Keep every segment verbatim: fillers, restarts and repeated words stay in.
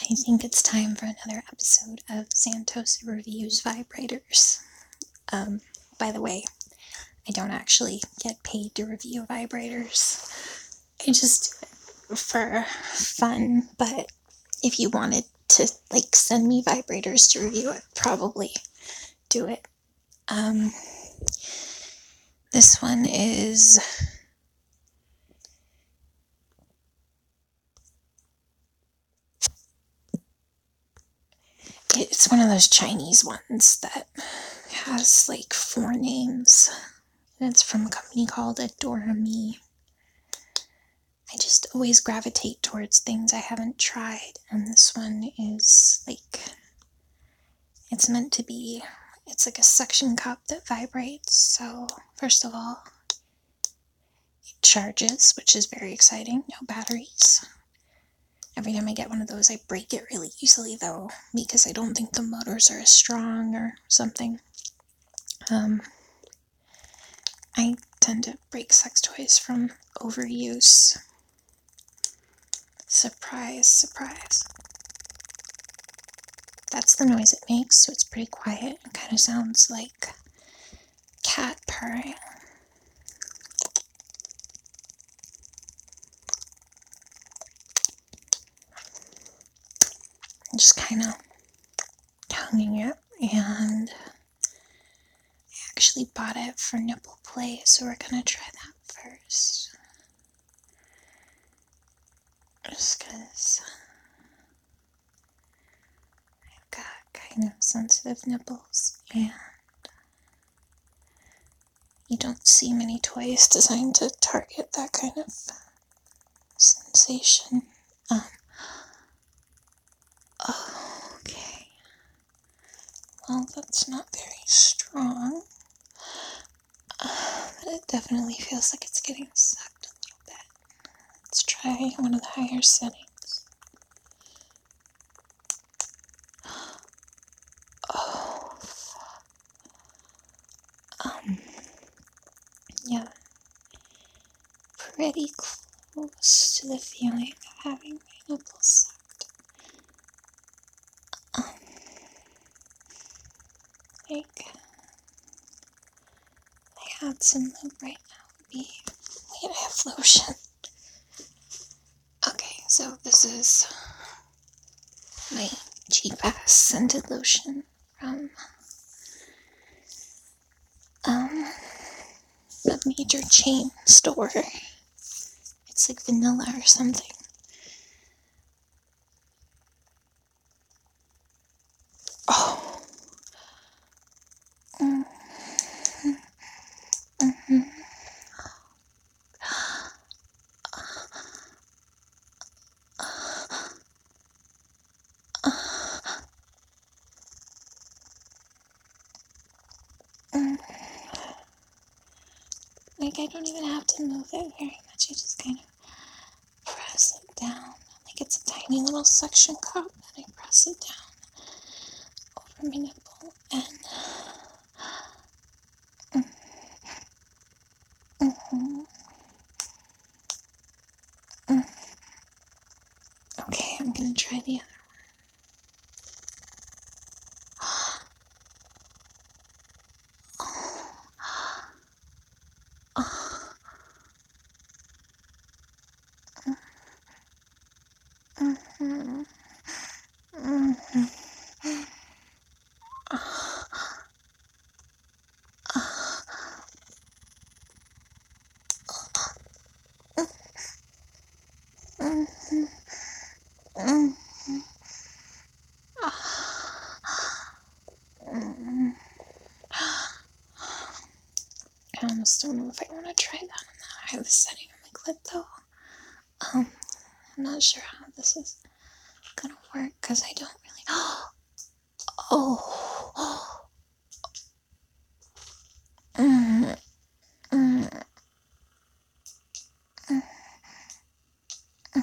I think it's time for another episode of Santosa Reviews Vibrators. Um, by the way, I don't actually get paid to review vibrators. I just, for fun, but if you wanted to, like, send me vibrators to review, I'd probably do it. Um, this one is it's one of those Chinese ones that has like four names, and it's from a company called Adora Me. I just always gravitate towards things I haven't tried, and this one is like, it's meant to be, it's like a suction cup that vibrates. So first of all, it charges, which is very exciting. No batteries. Every time I get one of those, I break it really easily, though, because I don't think the motors are as strong or something. Um, I tend to break sex toys from overuse. Surprise, surprise. That's the noise it makes, so it's pretty quiet. It kind of sounds like cat purring. I'm just kind of tonguing it, and I actually bought it for nipple play, so we're gonna try that first. Just because I've got kind of sensitive nipples, and you don't see many toys designed to target that kind of sensation. Um, oh, okay. Well, that's not very strong, uh, but it definitely feels like it's getting sucked a little bit. Let's try one of the higher settings. Oh, um, yeah, pretty close to the feeling of having my nipples sucked. Um, like, I had some lube right now would be, wait, I have lotion. Okay, so this is my cheap-ass scented lotion from um, a major chain store. It's like vanilla or something. Oh. Mm-hmm. Mm-hmm. Like, I don't even have to move it very much. I just kind of press it down. Like it's a tiny little suction cup, and I press it down over my nipple, and mm-hmm. Mm. Okay, I'm gonna try the other one. Mm-hmm. Mm-hmm. Mm-hmm. Mm-hmm. Mm-hmm. I almost don't know if I want to try that on that high setting on my clit, though. Um, I'm not sure how this is gonna work because I don't really. Oh. Mm, mm, mm, mm.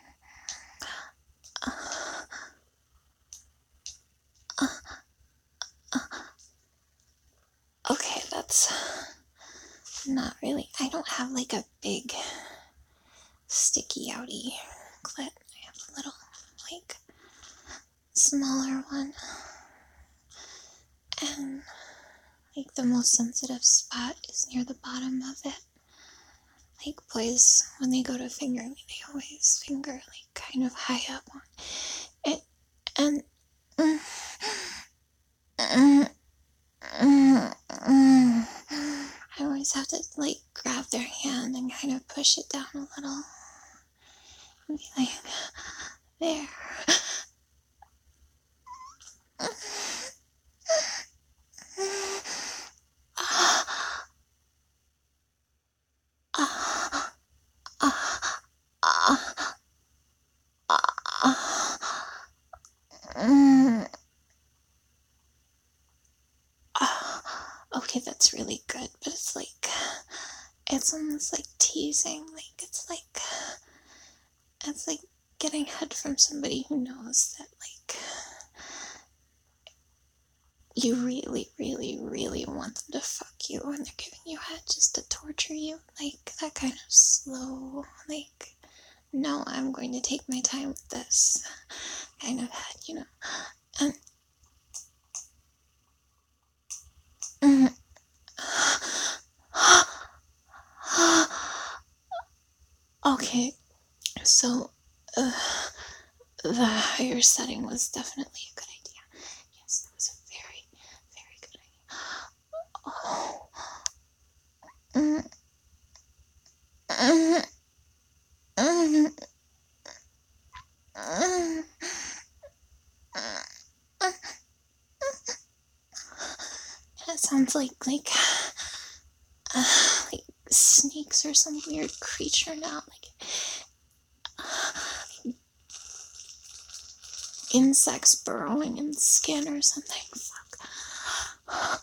Uh, uh, okay, that's not really. I don't have like a big sticky outy clit. I have a little like smaller one. And like the most sensitive spot is near the bottom of it. Like boys, when they go to finger me, they always finger like kind of high up on it. And mm, mm, mm, mm, I always have to like grab their hand and kind of push it down a little. And be like, there. Okay, that's really good, but it's like, it's almost like teasing, like, it's like, it's like getting head from somebody who knows that, like, you really, really, really want them to fuck you and they're giving you head just to torture you, like, that kind of slow, like, no, I'm going to take my time with this kind of head, you know, and, mm, okay, so, uh, the higher setting was definitely a good idea. Yes, that was a very, very good idea. Oh. Mm. Mm. Mm. Mm. That sounds like, like, uh, like snakes or some weird creature now, like, uh, insects burrowing in skin or something. Fuck.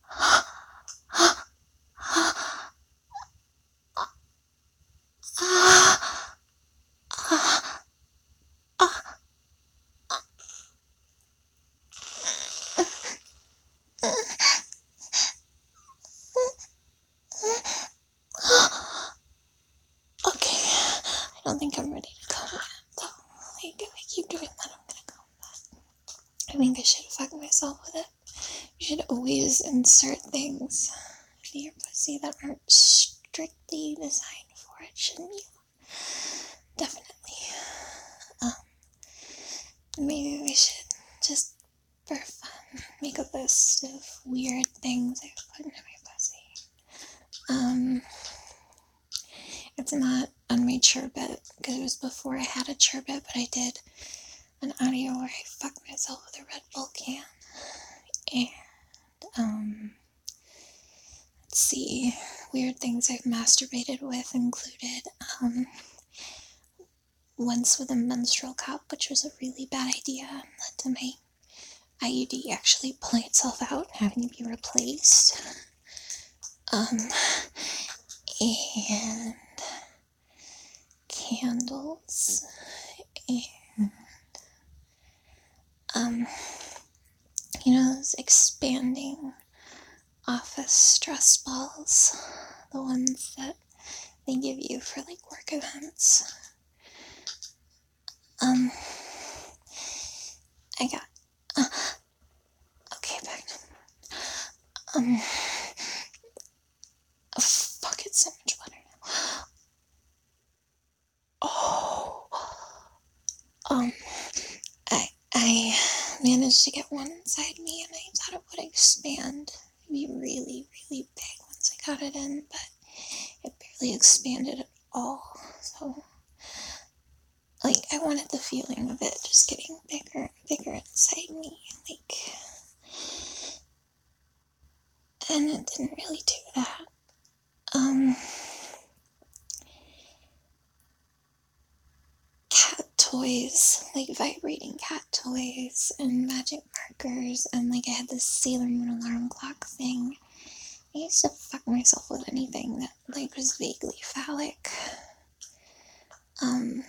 Okay, I don't think I'm ready to come yet, though. Like, if I keep doing that, I'm gonna come back. I think I should fuck myself with it. You should always insert things into your pussy that aren't strictly designed for it, shouldn't you? Definitely. Um, maybe we should just, for fun, make a list of weird things I've put into my pussy. Um, it's not on my Churbit, because it was before I had a Churbit, but I did an audio where I fucked myself with a Red Bull can. And, um, let's see, weird things I've masturbated with included, um, once with a menstrual cup, which was a really bad idea and led to my I U D actually pulling itself out and having to be replaced. Um, and candles, and, um, you know, those expanding office stress balls, the ones that they give you for, like, work events. Um, I got, uh, okay, back to, um, oh, fuck, it's so much better now. Oh, um, I, I managed to get one inside me, and I thought it would expand. It'd be really, really big once I got it in, but it barely expanded at all, so, like, I wanted the feeling of it just getting bigger and bigger inside me, like, and it didn't really do that. Um, cat toys, like vibrating cat toys, and magic markers, and, like, I had this Sailor Moon alarm clock thing. I used to fuck myself with anything that, like, was vaguely phallic. Um,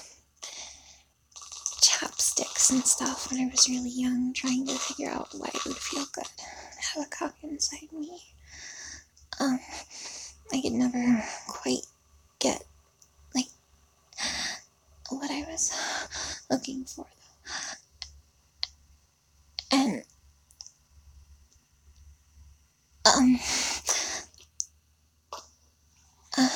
chapsticks and stuff when I was really young, trying to figure out why it would feel good to have a cock inside me. Um, I could never quite get, like, what I was looking for, though. And, um, uh,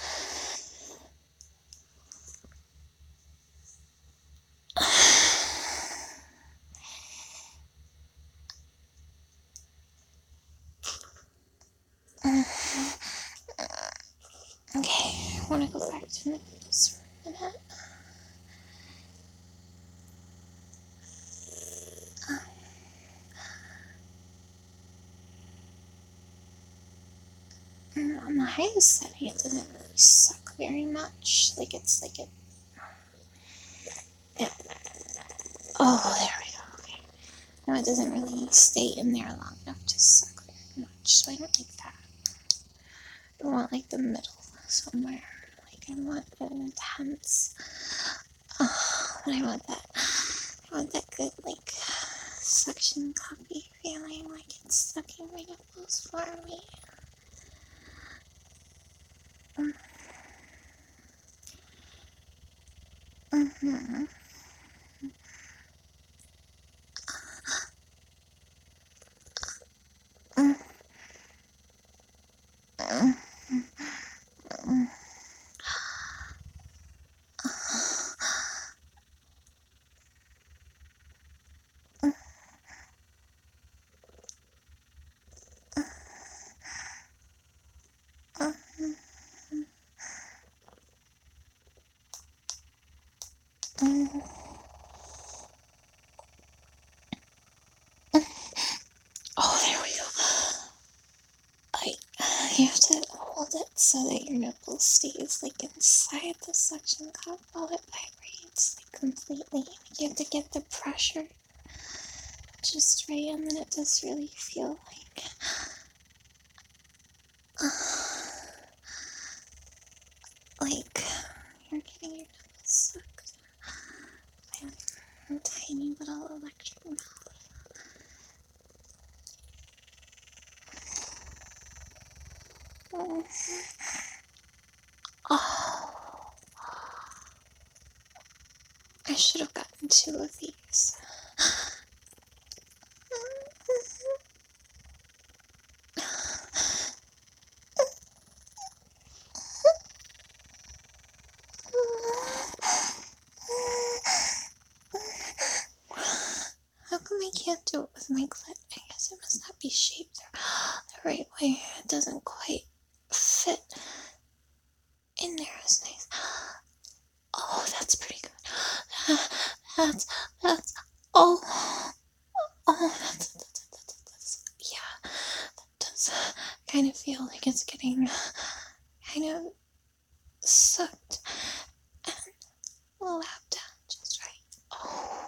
okay, I want to go back to Nicholas for a minute. Um, on the highest setting, it doesn't really suck very much. Like, it's like it. it oh, there we go. Okay. No, it doesn't really stay in there long enough to suck very much, so I don't like that. I want, like, the middle somewhere. Like, I want an intense. Oh, and I want that. I want that good, like, suction cuppy feeling, like it's sucking my nipples for me. Mm. Mm-hmm. Mm. Mm. Mm. Mm. Oh, there we go. I, you have to hold it so that your nipple stays like inside the suction cup while it vibrates like completely. You have to get the pressure just right, and then it does really feel like uh, like you're getting your nipples sucked by a tiny little electric mouth. Oh. Oh, I should have gotten two of these. How come I can't do it with my clit? I guess it must not be shaped the right way. It doesn't quite fit in there as nice. Oh, that's pretty good. That's, that's, oh, oh, that's, that's, that's, that's, yeah, that does kind of feel like it's getting kind of sucked and lapped down just right. Oh.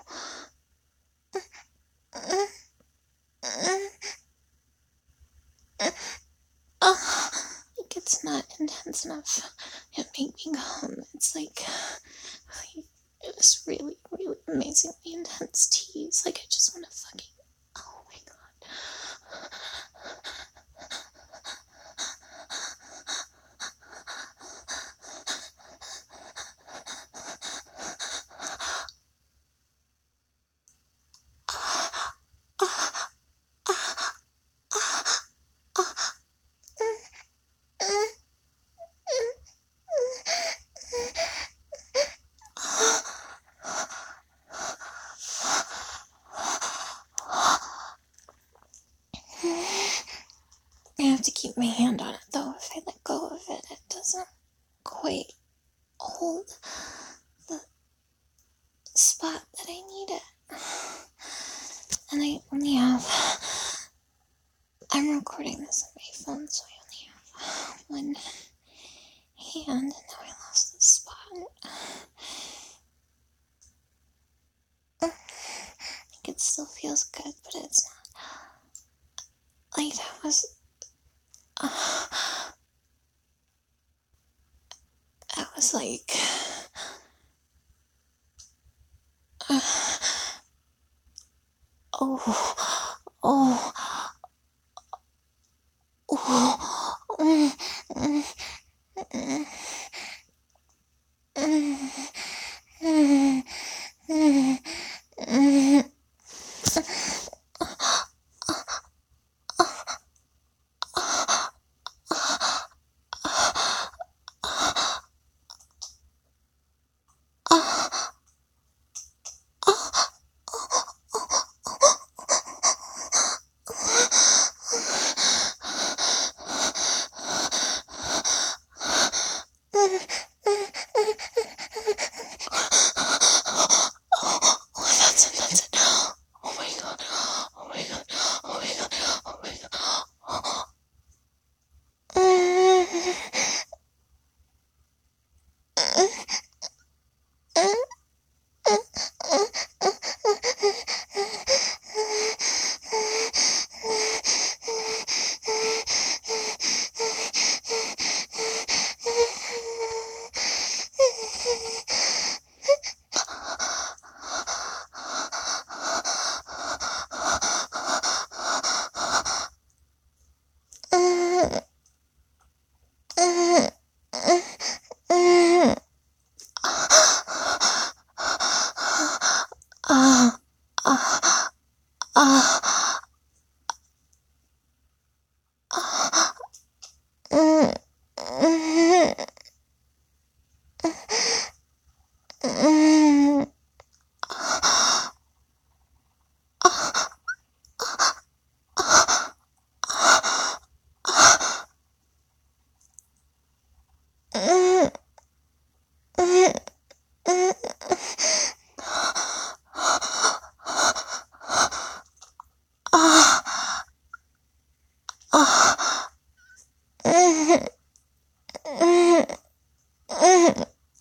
Oh, like it's not intense enough. It made me come. It's like, like it was really, really amazingly intense tease. Like I just want to fucking. Oh my god. I have to keep my hand on it though. If I let go of it, it doesn't quite hold the spot that I need it. And I only have. I'm recording this on my phone, so I only have one hand, and now I lost the spot. I think it still feels good, but it's not. Like, that was. Uh, that was like. Uh, oh. Oh. Oh. Mm, mm, mm, mm, mm, mm, mm. Ah. Mm. Mm. Mm. Mm. Mm. Mm. Ah. Ah. Mm. Mm. Mm.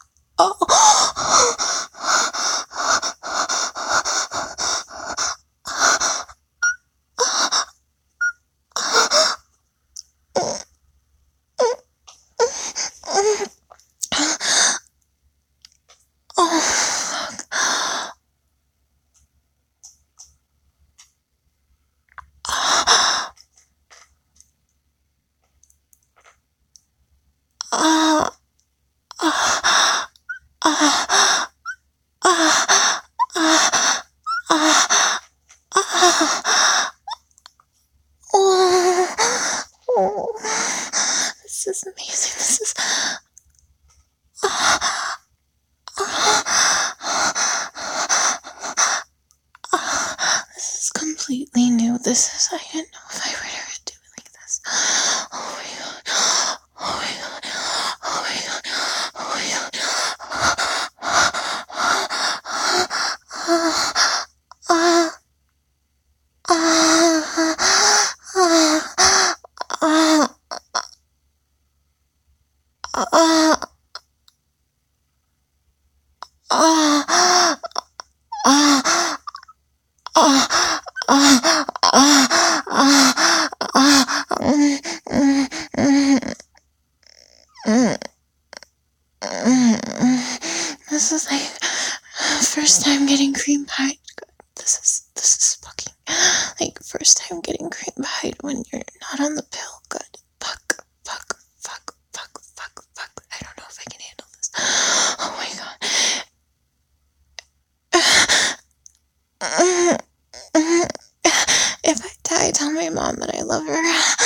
Oh. Oh, fuck. Ah. Ah. Ah. Ah. Ah. Ah. Ah. Oh. Oh. This is amazing. This is. Ah. Ah. Ah. This is completely new. This is. I didn't know if I would ever do it like this. Oh my god. Oh my god. Oh my god. Oh my god. Ah. Ah. Ah. Ah. Ah. Ah. Ah, ah, ah, ah, ah, mm, mm, mm, mm, mm. This is like first time getting cream pie. This is this is fucking like first time getting cream pie when you're not on the pill. Good. Fuck, fuck, fuck, fuck, fuck, fuck. I don't know if I can handle this. Oh my god. If I die, tell my mom that I love her.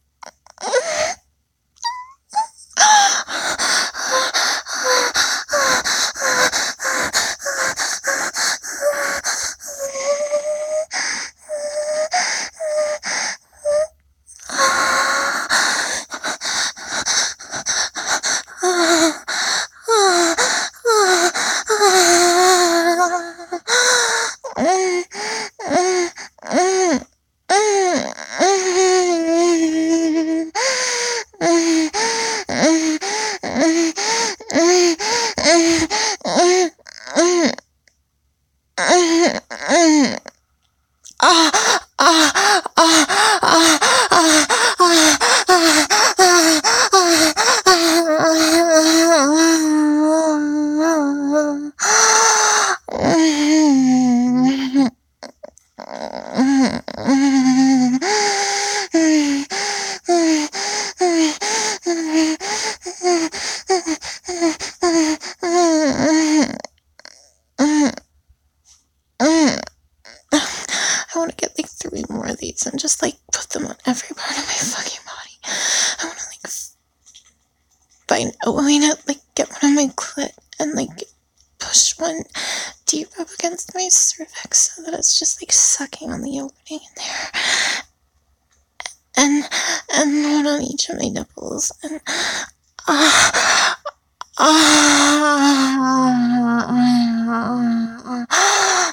I want to get like three more of these and just like put them on every part of my fucking body. I want to like find, oh, I mean, like get one on my clit and like push one deep up against my cervix so that it's just like sucking on the opening in there. And and one on each of my nipples and ah ah.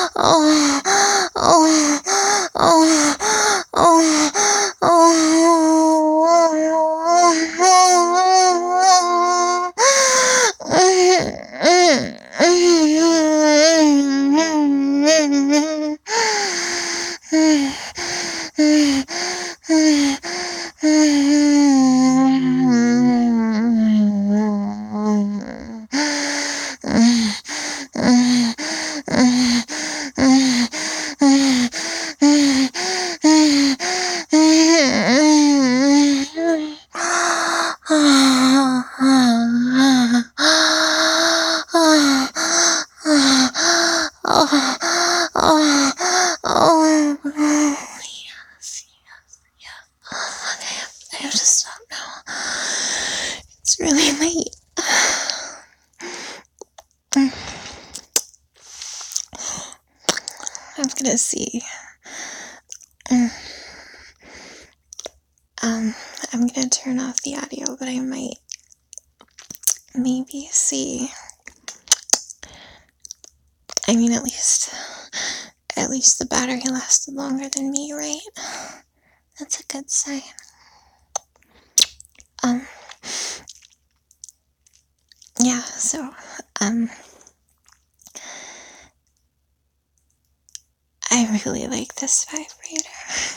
Oh, oh, oh, oh, oh. have to stop now. It's really late. I'm gonna see. Um, I'm gonna turn off the audio, but I might maybe see. I mean, at least, at least the battery lasted longer than me, right? That's a good sign. Um, yeah, so, um, I really like this vibrator.